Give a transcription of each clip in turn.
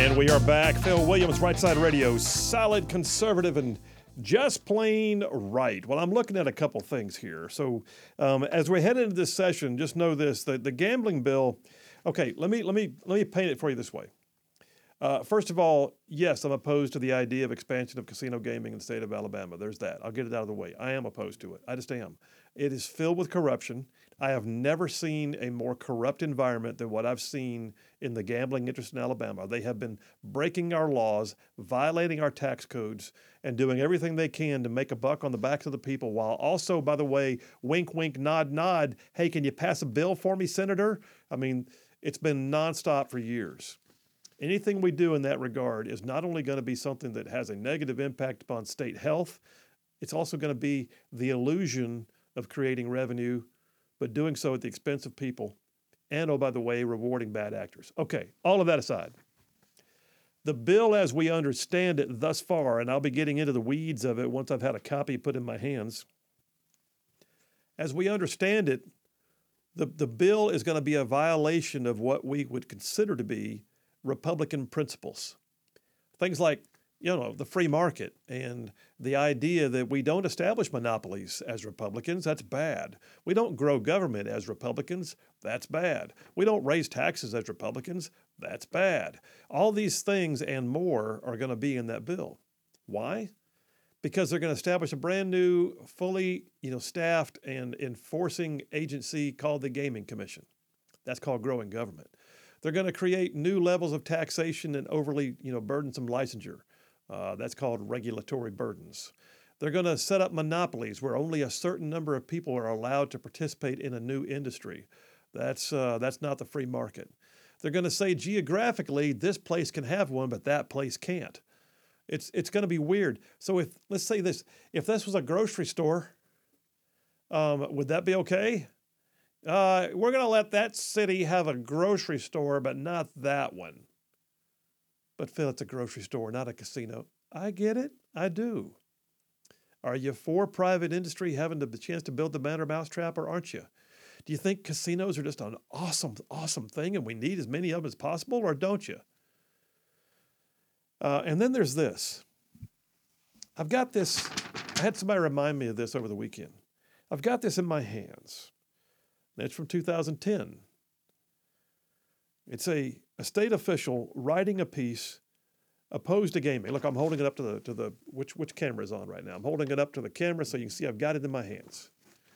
And we are back. Phil Williams, Right Side Radio, solid conservative and just plain right. Well, I'm looking at a couple things here. So as we head into this session, just know this: the gambling bill. Okay, let me paint it for you this way. First of all, yes, I'm opposed to the idea of expansion of casino gaming in the state of Alabama. There's that. I'll get it out of the way. I am opposed to it. I just am. It is filled with corruption. I have never seen a more corrupt environment than what I've seen in the gambling interest in Alabama. They have been breaking our laws, violating our tax codes, and doing everything they can to make a buck on the backs of the people, while also, by the way, wink, wink, nod, nod, hey, can you pass a bill for me, Senator? I mean, it's been nonstop for years. Anything we do in that regard is not only going to be something that has a negative impact upon state health, it's also going to be the illusion of creating revenue, but doing so at the expense of people, and, oh, by the way, rewarding bad actors. Okay, all of that aside, the bill as we understand it thus far, and I'll be getting into the weeds of it once I've had a copy put in my hands, as we understand it, the bill is going to be a violation of what we would consider to be Republican principles. Things like, the free market and the idea that we don't establish monopolies as Republicans, that's bad. We don't grow government as Republicans, that's bad. We don't raise taxes as Republicans, that's bad. All these things and more are going to be in that bill. Why? Because they're going to establish a brand new, fully, staffed and enforcing agency called the Gaming Commission. That's called growing government. They're going to create new levels of taxation and overly, burdensome licensure. That's called regulatory burdens. They're going to set up monopolies where only a certain number of people are allowed to participate in a new industry. That's not the free market. They're going to say geographically this place can have one, but that place can't. It's going to be weird. So let's say this: if this was a grocery store, would that be okay? We're going to let that city have a grocery store, but not that one. But Phil, it's a grocery store, not a casino. I get it. I do. Are you for private industry having the chance to build the better mousetrap, or aren't you? Do you think casinos are just an awesome, awesome thing and we need as many of them as possible, or don't you? And then there's this. I've got this. I had somebody remind me of this over the weekend. I've got this in my hands. It's from 2010. It's a state official writing a piece opposed to gaming. Look, I'm holding it up to the which camera is on right now. I'm holding it up to the camera so you can see I've got it in my hands.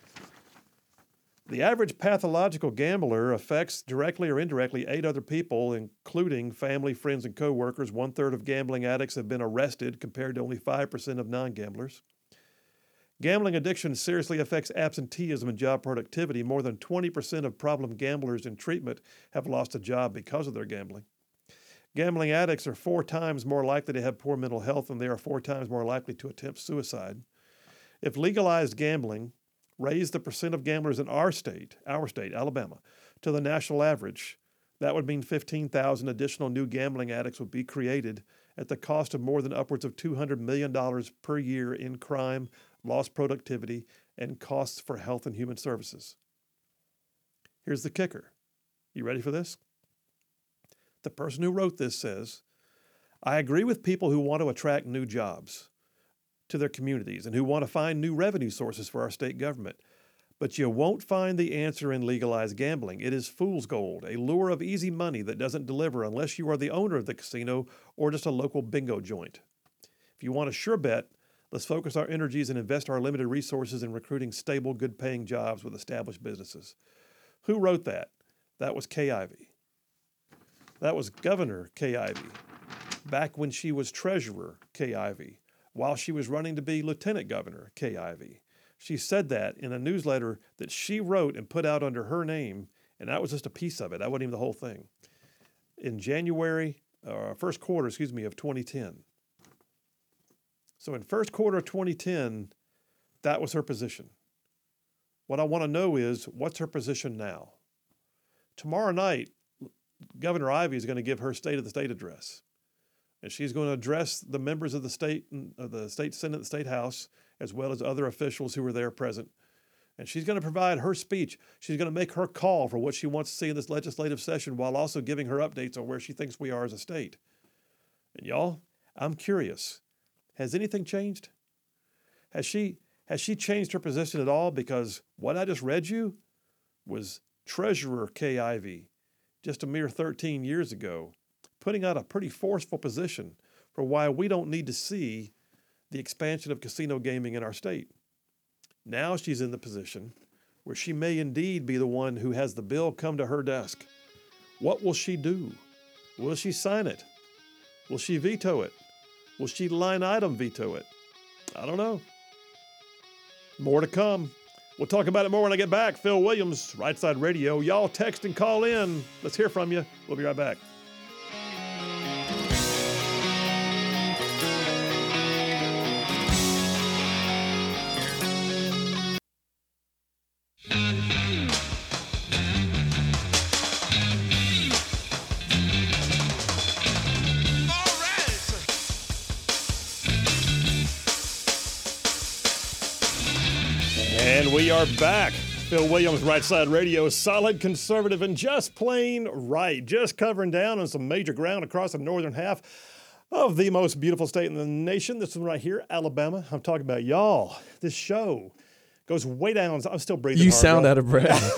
The average pathological gambler affects directly or indirectly 8 other people, including family, friends, and coworkers. 1/3 of gambling addicts have been arrested, compared to only 5% of non-gamblers. Gambling addiction seriously affects absenteeism and job productivity. More than 20% of problem gamblers in treatment have lost a job because of their gambling. Gambling addicts are 4 times more likely to have poor mental health, and they are 4 times more likely to attempt suicide. If legalized gambling raised the percent of gamblers in our state, Alabama, to the national average, that would mean 15,000 additional new gambling addicts would be created at the cost of more than upwards of $200 million per year in crime, lost productivity, and costs for health and human services. Here's the kicker. You ready for this? The person who wrote this says, I agree with people who want to attract new jobs to their communities and who want to find new revenue sources for our state government. But you won't find the answer in legalized gambling. It is fool's gold, a lure of easy money that doesn't deliver unless you are the owner of the casino or just a local bingo joint. If you want a sure bet, let's focus our energies and invest our limited resources in recruiting stable, good-paying jobs with established businesses. Who wrote that? That was Kay Ivey. That was Governor Kay Ivey, back when she was Treasurer Kay Ivey, while she was running to be Lieutenant Governor Kay Ivey. She said that in a newsletter that she wrote and put out under her name, and that was just a piece of it. That wasn't even the whole thing. In first quarter of 2010. So in first quarter of 2010, that was her position. What I want to know is, what's her position now? Tomorrow night, Governor Ivey is going to give her State of the State address. And she's going to address the members of the state Senate, the state house, as well as other officials who were there present. And she's going to provide her speech. She's going to make her call for what she wants to see in this legislative session, while also giving her updates on where she thinks we are as a state. And y'all, I'm curious. Has anything changed? Has she changed her position at all? Because what I just read you was Treasurer Kay Ivey just a mere 13 years ago, putting out a pretty forceful position for why we don't need to see the expansion of casino gaming in our state. Now she's in the position where she may indeed be the one who has the bill come to her desk. What will she do? Will she sign it? Will she veto it? Will she line item veto it? I don't know. More to come. We'll talk about it more when I get back. Phil Williams, Right Side Radio. Y'all text and call in. Let's hear from you. We'll be right back. And we are back. Phil Williams, Right Side Radio, solid conservative and just plain right. Just covering down on some major ground across the northern half of the most beautiful state in the nation. This one right here, Alabama. I'm talking about y'all. This show goes way down. I'm still breathing You hard, sound bro. out of breath.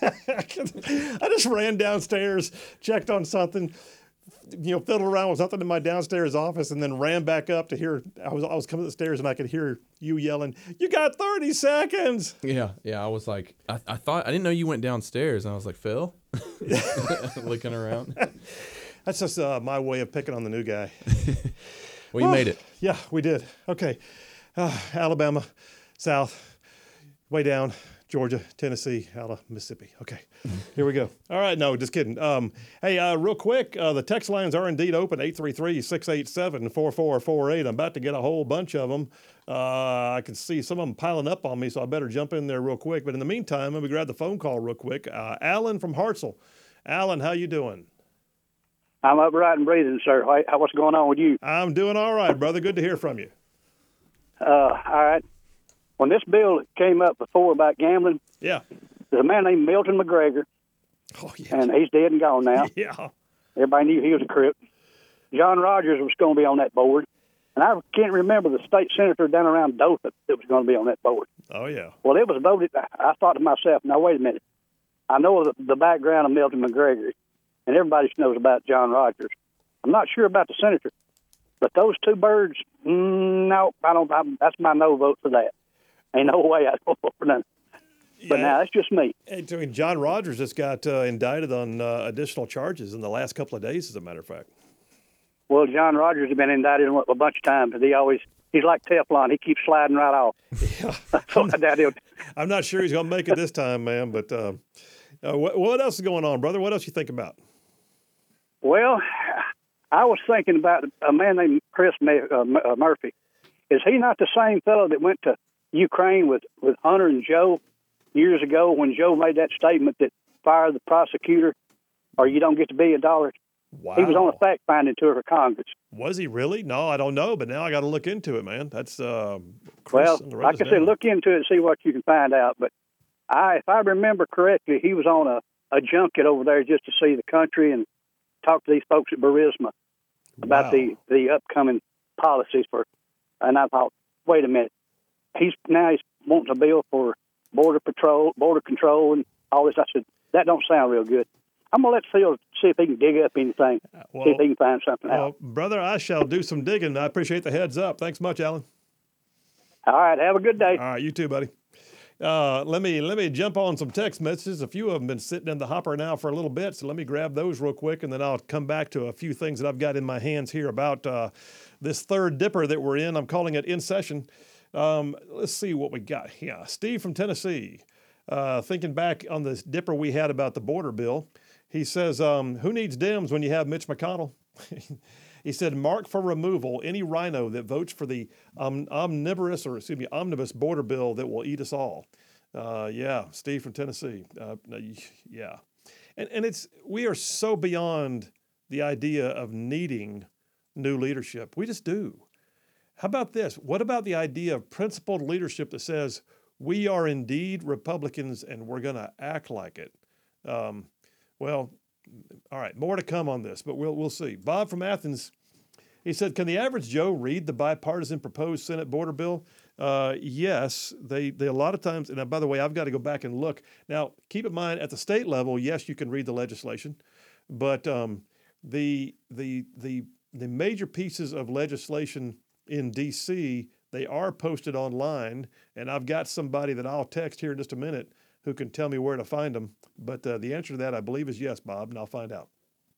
I just ran downstairs, checked on something, fiddled around with something in my downstairs office, and then ran back up to hear. I was coming up the stairs, and I could hear you yelling, "You got 30 seconds!" Yeah. I was like, I didn't know you went downstairs, and I was like, Phil, looking around. That's just my way of picking on the new guy. Well, you made it. Yeah, we did. Okay, Alabama, South, way down. Georgia, Tennessee, Mississippi. Okay, here we go. All right, no, just kidding. Hey, real quick, the text lines are indeed open, 833-687-4448. I'm about to get a whole bunch of them. I can see some of them piling up on me, so I better jump in there real quick. But in the meantime, let me grab the phone call real quick. Alan from Hartselle. Alan, how you doing? I'm upright and breathing, sir. What's going on with you? I'm doing all right, brother. Good to hear from you. All right. When this bill came up before about gambling, Yeah. there's a man named Milton McGregor, Oh, yeah. and he's dead and gone now. Yeah. Everybody knew he was a Crip. John Rogers was going to be on that board, and I can't remember the state senator down around Dothan that was going to be on that board. Oh, yeah. Well, it was voted. I thought to myself, now, wait a minute. I know the background of Milton McGregor, and everybody knows about John Rogers. I'm not sure about the senator, but those two birds, no, I don't. That's my no vote for that. Ain't no way I'd vote for none. But now, that's just me. I mean, John Rogers just got indicted on additional charges in the last couple of days, as a matter of fact. Well, John Rogers has been indicted a bunch of times, but he's like Teflon. He keeps sliding right off. Yeah. So I'm not sure he's going to make it this time, man, but what else is going on, brother? What else you think about? Well, I was thinking about a man named Chris Murphy. Is he not the same fellow that went to Ukraine with Hunter and Joe years ago when Joe made that statement that fired the prosecutor or you don't get $1 billion? Wow. He was on a fact-finding tour for Congress. Was he really? No, I don't know, but now I got to look into it, man. That's Chris. Well, like I said, look into it and see what you can find out. But if I remember correctly, he was on a junket over there just to see the country and talk to these folks at Burisma about the upcoming policies for. And I thought, wait a minute, he's wanting a bill for border control, and all this. I said, that don't sound real good. I'm gonna let Phil see if he can dig up anything, see if he can find something out. Brother, I shall do some digging. I appreciate the heads up. Thanks much, Alan. All right, have a good day. All right, you too, buddy. Let me jump on some text messages. A few of them been sitting in the hopper now for a little bit, so let me grab those real quick, and then I'll come back to a few things that I've got in my hands here about this third dipper that we're in. I'm calling it In Session. Let's see what we got. Yeah, Steve from Tennessee, thinking back on this dipper we had about the border bill. He says, who needs Dems when you have Mitch McConnell? He said, mark for removal any rhino that votes for the omnibus border bill that will eat us all. Yeah, Steve from Tennessee. Yeah. And we are so beyond the idea of needing new leadership. We just do. How about this? What about the idea of principled leadership that says we are indeed Republicans and we're going to act like it? Well, all right, more to come on this, but we'll see. Bob from Athens, He said, "Can the average Joe read the bipartisan proposed Senate border bill?" Yes, they a lot of times. And by the way, I've got to go back and look. Now, keep in mind at the state level, yes, you can read the legislation, but the major pieces of legislation in D.C. they are posted online, and I've got somebody that I'll text here in just a minute who can tell me where to find them. But the answer to that, I believe, is yes, Bob, and I'll find out.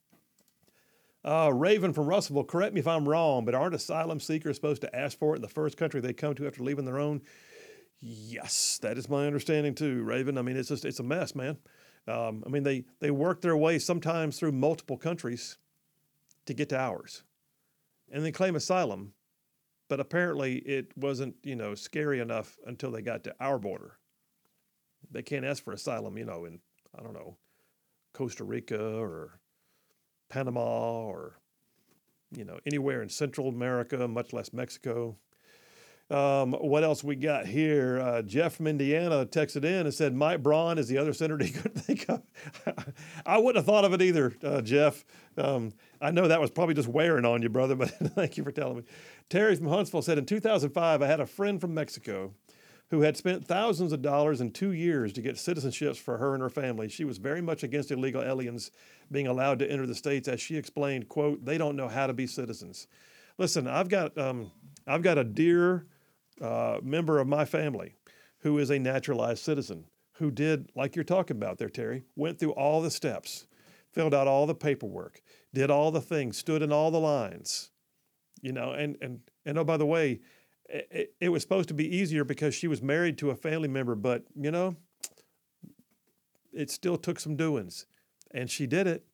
Raven from Russellville, correct me if I'm wrong, but aren't asylum seekers supposed to ask for it in the first country they come to after leaving their own? Yes, that is my understanding too, Raven. I mean, it's a mess, man. I mean, they work their way sometimes through multiple countries to get to ours, and they claim asylum, but apparently it wasn't, scary enough until they got to our border. They can't ask for asylum, in, I don't know, Costa Rica or Panama or, anywhere in Central America, much less Mexico. What else we got here? Jeff from Indiana texted in and said Mike Braun is the other senator he couldn't think of. I wouldn't have thought of it either, Jeff. I know that was probably just wearing on you, brother, but thank you for telling me. Terry from Huntsville said, in 2005, I had a friend from Mexico who had spent thousands of dollars in 2 years to get citizenships for her and her family. She was very much against illegal aliens being allowed to enter the states. As she explained, quote, they don't know how to be citizens. Listen, I've got a dear member of my family who is a naturalized citizen who did, like you're talking about there, Terry, went through all the steps, filled out all the paperwork, did all the things, stood in all the lines, and oh, by the way, it was supposed to be easier because she was married to a family member, but, it still took some doings. And she did it.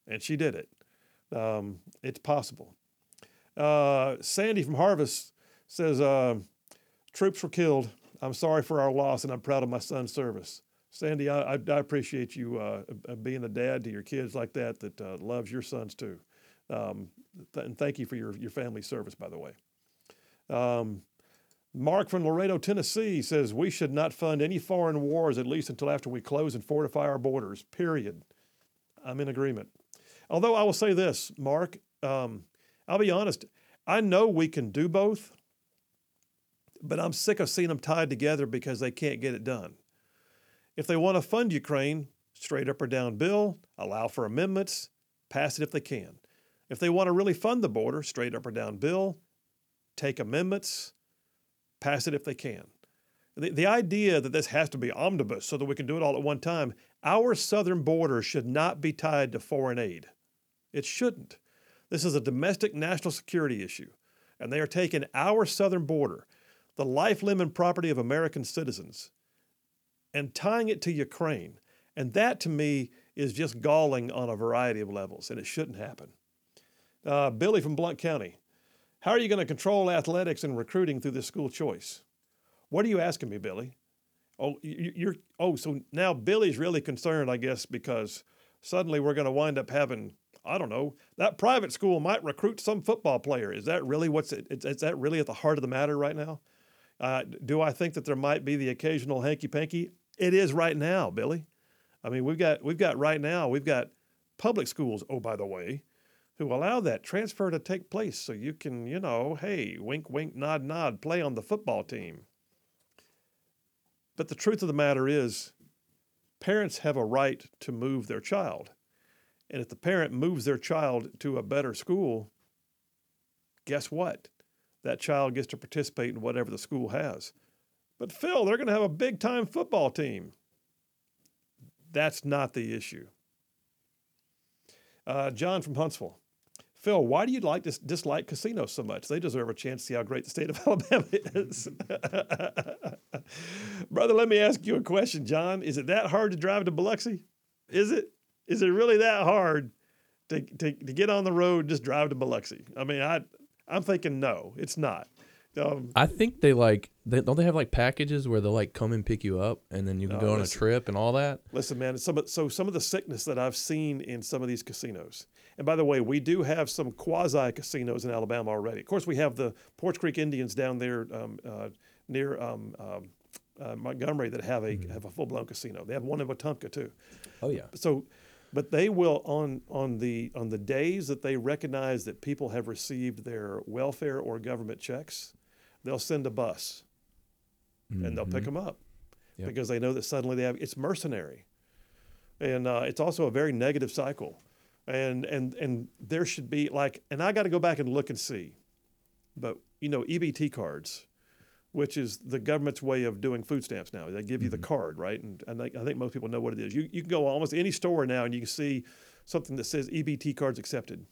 It's possible. Sandy from Harvest says, troops were killed. I'm sorry for our loss, and I'm proud of my son's service. Sandy, I appreciate you being a dad to your kids like that loves your sons too. And thank you for your family service, by the way. Mark from Laredo, Tennessee says, we should not fund any foreign wars, at least until after we close and fortify our borders, period. I'm in agreement. Although I will say this, Mark, I'll be honest, I know we can do both, but I'm sick of seeing them tied together because they can't get it done. If they want to fund Ukraine, straight up or down bill, allow for amendments, pass it if they can. If they want to really fund the border, straight up or down bill, take amendments, pass it if they can. The idea that this has to be omnibus so that we can do it all at one time, our southern border should not be tied to foreign aid. It shouldn't. This is a domestic national security issue, and they are taking our southern border, the life, limb, and property of American citizens, and tying it to Ukraine. And that, to me, is just galling on a variety of levels, and it shouldn't happen. Billy from Blount County. How are you going to control athletics and recruiting through this school choice? What are you asking me, Billy? So now Billy's really concerned, I guess, because suddenly we're going to wind up having, I don't know, that private school might recruit some football player. Is that really is that really at the heart of the matter right now? Do I think that there might be the occasional hanky-panky? It is right now, Billy. I mean, we've got public schools, oh, by the way, who allow that transfer to take place so you can, hey, wink, wink, nod, nod, play on the football team. But the truth of the matter is, parents have a right to move their child. And if the parent moves their child to a better school, guess what? That child gets to participate in whatever the school has. But Phil, they're going to have a big-time football team. That's not the issue. John from Huntsville. Phil, why do you dislike casinos so much? They deserve a chance to see how great the state of Alabama is. Brother, let me ask you a question, John. Is it that hard to drive to Biloxi? Is it? Is it really that hard to get on the road and just drive to Biloxi? I mean, I'm thinking no, it's not. I think don't they have packages where they'll come and pick you up and then you can go on a trip and all that? Listen, man, some of the sickness that I've seen in some of these casinos. And by the way, we do have some quasi casinos in Alabama already. Of course, we have the Porch Creek Indians down there near Montgomery that have a full blown casino. They have one in Wetumpka too. Oh yeah. So But they will on the days that they recognize that people have received their welfare or government checks, they'll send a bus, and they'll pick them up, because they know that suddenly it's mercenary, and it's also a very negative cycle, and there should be and I got to go back and look and see, but EBT cards, which is the government's way of doing food stamps now. They give you the card, right? And I think most people know what it is. You can go almost any store now and you can see something that says EBT cards accepted.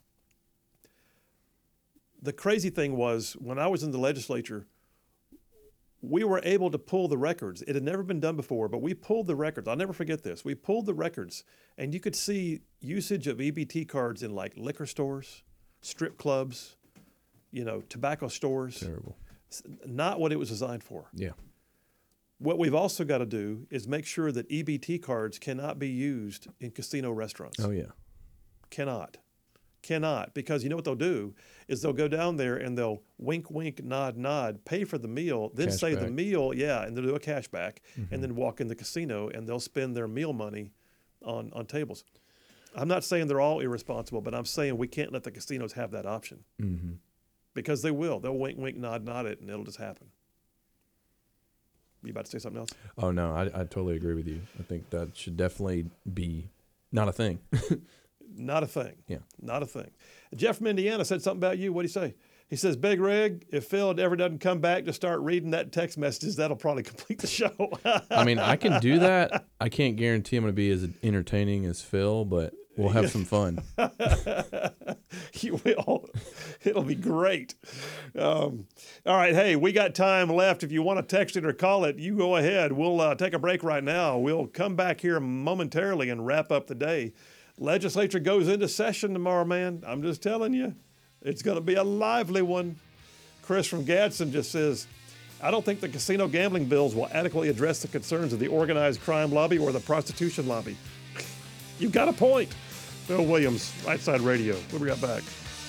The crazy thing was, when I was in the legislature, we were able to pull the records. It had never been done before, but we pulled the records. I'll never forget this. We pulled the records, and you could see usage of EBT cards in liquor stores, strip clubs, tobacco stores. Terrible. Not what it was designed for. Yeah. What we've also got to do is make sure that EBT cards cannot be used in casino restaurants. Oh, yeah. Cannot, because you know what they'll do is they'll go down there and they'll wink, wink, nod, nod, pay for the meal, then say the meal, and they'll do a cashback, and then walk in the casino and they'll spend their meal money on tables. I'm not saying they're all irresponsible, but I'm saying we can't let the casinos have that option. Because they will. They'll wink, wink, nod, nod it, and it'll just happen. You about to say something else? Oh, no, I totally agree with you. I think that should definitely be not a thing. Not a thing. Yeah. Not a thing. Jeff from Indiana said something about you. What do you say? He says, Big Rig, if Phil ever doesn't come back to start reading that text messages, that'll probably complete the show. I mean, I can do that. I can't guarantee I'm going to be as entertaining as Phil, but we'll have some fun. You will. It'll be great. All right. Hey, we got time left. If you want to text it or call it, you go ahead. We'll take a break right now. We'll come back here momentarily and wrap up the day. Legislature goes into session tomorrow, man. I'm just telling you. It's going to be a lively one. Chris from Gadsden just says, I don't think the casino gambling bills will adequately address the concerns of the organized crime lobby or the prostitution lobby. You've got a point. Phil Williams, Right Side Radio. We'll be right back.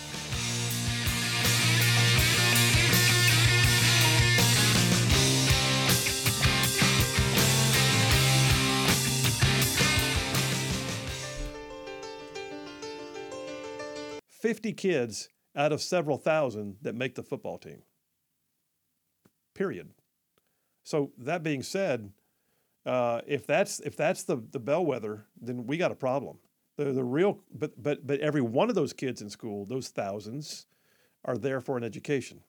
$50 kids out of several thousand that make the football team. Period. So that being said, if that's the bellwether, then we got a problem. The real, but every one of those kids in school, those thousands, are there for an education.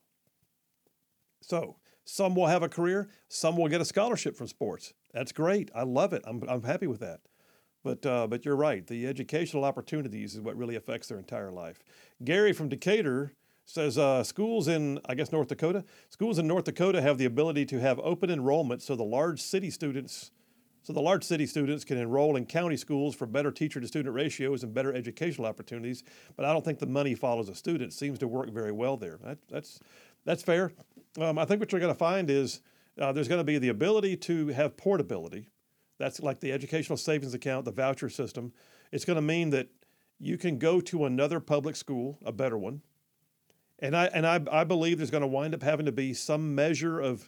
So some will have a career, some will get a scholarship from sports. That's great. I love it. I'm happy with that. But you're right. The educational opportunities is what really affects their entire life. Gary from Decatur says schools in North Dakota have the ability to have open enrollment so the large city students can enroll in county schools for better teacher-to-student ratios and better educational opportunities. But I don't think the money follows a student. It seems to work very well there. That's fair. I think what you're going to find is there's going to be the ability to have portability. That's like the educational savings account, the voucher system. It's going to mean that you can go to another public school, a better one. And I believe there's going to wind up having to be some measure of,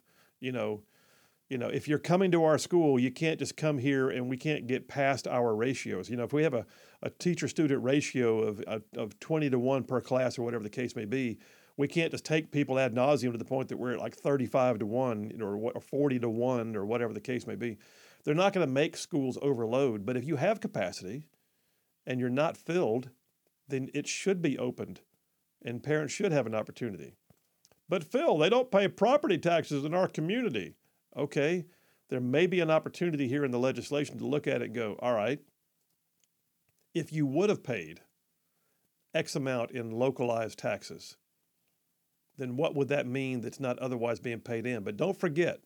if you're coming to our school, you can't just come here and we can't get past our ratios. If we have a teacher-student ratio of 20 to 1 per class or whatever the case may be, we can't just take people ad nauseum to the point that we're at like 35 to 1 or 40 to 1 or whatever the case may be. They're not going to make schools overload, but if you have capacity and you're not filled, then it should be opened and parents should have an opportunity. But Phil, they don't pay property taxes in our community. Okay, there may be an opportunity here in the legislation to look at it and go, all right, if you would have paid X amount in localized taxes, then what would that mean that's not otherwise being paid in? But don't forget,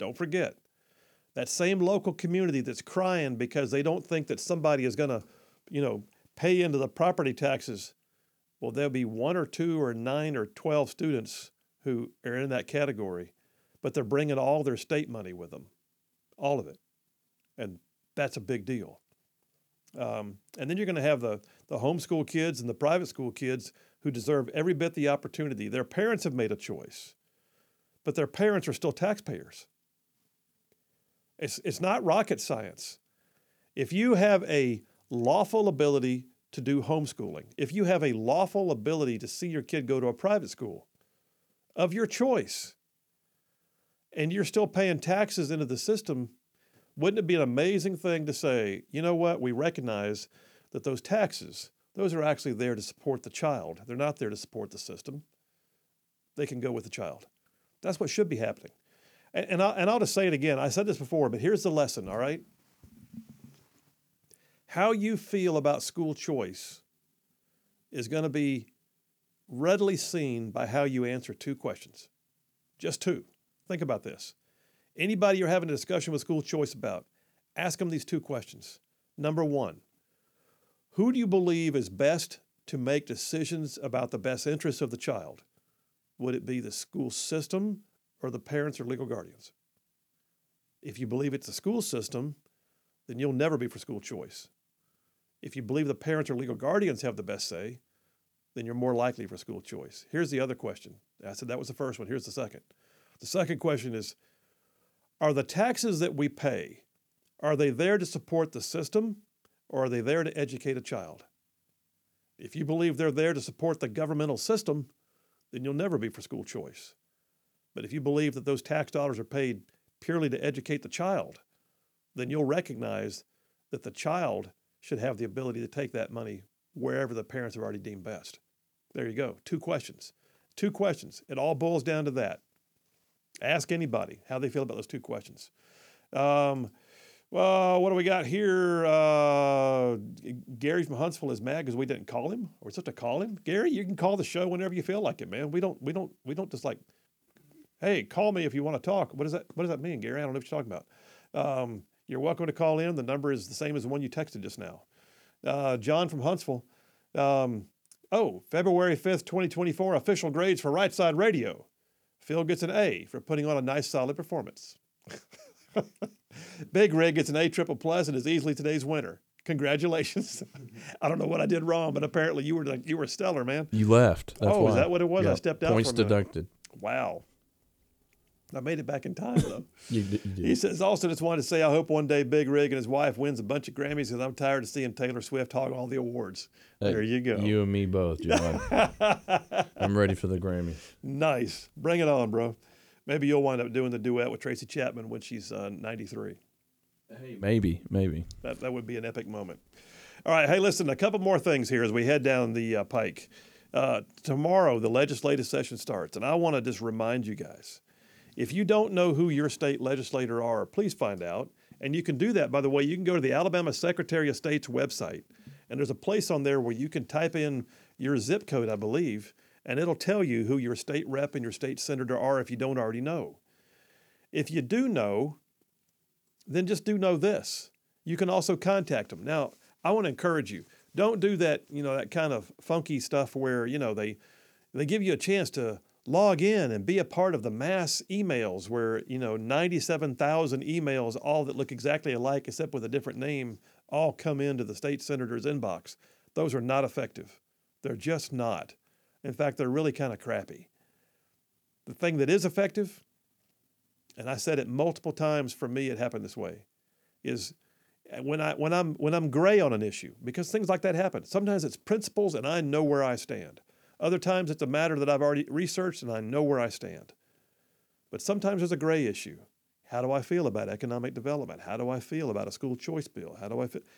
that same local community that's crying because they don't think that somebody is going to, pay into the property taxes, well, there'll be 1 or 2 or 9 or 12 students who are in that category, but they're bringing all their state money with them, all of it. And that's a big deal. And then you're going to have the homeschool kids and the private school kids who deserve every bit the opportunity. Their parents have made a choice, but their parents are still taxpayers. It's not rocket science. If you have a lawful ability to do homeschooling, if you have a lawful ability to see your kid go to a private school of your choice, and you're still paying taxes into the system, wouldn't it be an amazing thing to say, you know what, we recognize that those taxes, those are actually there to support the child. They're not there to support the system. They can go with the child. That's what should be happening. And I'll just say it again. I said this before, but here's the lesson, all right? How you feel about school choice is going to be readily seen by how you answer two questions. Just two. Think about this. Anybody you're having a discussion with school choice about, ask them these two questions. Number one, who do you believe is best to make decisions about the best interests of the child? Would it be the school system or the parents or legal guardians? If you believe it's the school system, then you'll never be for school choice. If you believe the parents or legal guardians have the best say, then you're more likely for school choice. Here's the other question. I said that was the first one. Here's the second. The second question is, are the taxes that we pay, are they there to support the system or are they there to educate a child? If you believe they're there to support the governmental system, then you'll never be for school choice. But if you believe that those tax dollars are paid purely to educate the child, then you'll recognize that the child should have the ability to take that money wherever the parents have already deemed best. There you go. Two questions. Two questions. It all boils down to that. Ask anybody how they feel about those two questions. Well, what do we got here? Gary from Huntsville is mad because we didn't call him. We're supposed to call him. Gary, you can call the show whenever you feel like it, man. We don't just like, hey, call me if you want to talk. What does that mean, Gary? I don't know what you're talking about. You're welcome to call in. The number is the same as the one you texted just now. John from Huntsville. February 5th, 2024, official grades for Right Side Radio. Phil gets an A for putting on a nice, solid performance. Big Rig gets an A triple plus and is easily today's winner. Congratulations. I don't know what I did wrong, but apparently you were stellar, man. You left. That's why. Is that what it was? Yep. I stepped out. Points deducted. Wow. I made it back in time, though. You did. He says, also just wanted to say, I hope one day Big Rig and his wife wins a bunch of Grammys because I'm tired of seeing Taylor Swift hog all the awards. There you go. You and me both, John. I'm ready for the Grammy. Nice. Bring it on, bro. Maybe you'll wind up doing the duet with Tracy Chapman when she's 93. Hey, maybe. That would be an epic moment. All right. Hey, listen, a couple more things here as we head down the pike. Tomorrow, the legislative session starts, and I want to just remind you guys, if you don't know who your state legislator are, please find out. And you can do that, by the way. You can go to the Alabama Secretary of State's website, and there's a place on there where you can type in your zip code, I believe, and it'll tell you who your state rep and your state senator are if you don't already know. If you do know, then just do know this. You can also contact them. Now, I want to encourage you. Don't do that, that kind of funky stuff where, they give you a chance to log in and be a part of the mass emails where, 97,000 emails, all that look exactly alike except with a different name, all come into the state senator's inbox. Those are not effective. They're just not. In fact, they're really kind of crappy. The thing that is effective, and I said it multiple times, for me it happened this way, is when I'm gray on an issue, because things like that happen. Sometimes it's principles and I know where I stand. Other times it's a matter that I've already researched and I know where I stand. But sometimes there's a gray issue. How do I feel about economic development? How do I feel about a school choice bill? How do I feel?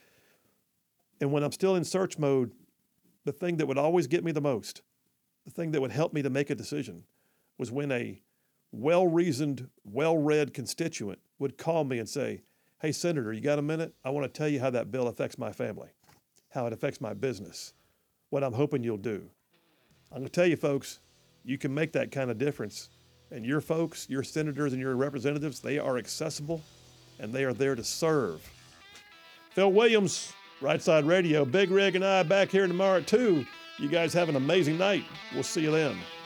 And when I'm still in search mode, the thing that would always get me the most, the thing that would help me to make a decision, was when a well-reasoned, well-read constituent would call me and say, hey, Senator, you got a minute? I want to tell you how that bill affects my family, how it affects my business, what I'm hoping you'll do. I'm going to tell you, folks, you can make that kind of difference. And your folks, your senators and your representatives, they are accessible and they are there to serve. Phil Williams, Right Side Radio, Big Rig and I back here tomorrow at 2. You guys have an amazing night. We'll see you then.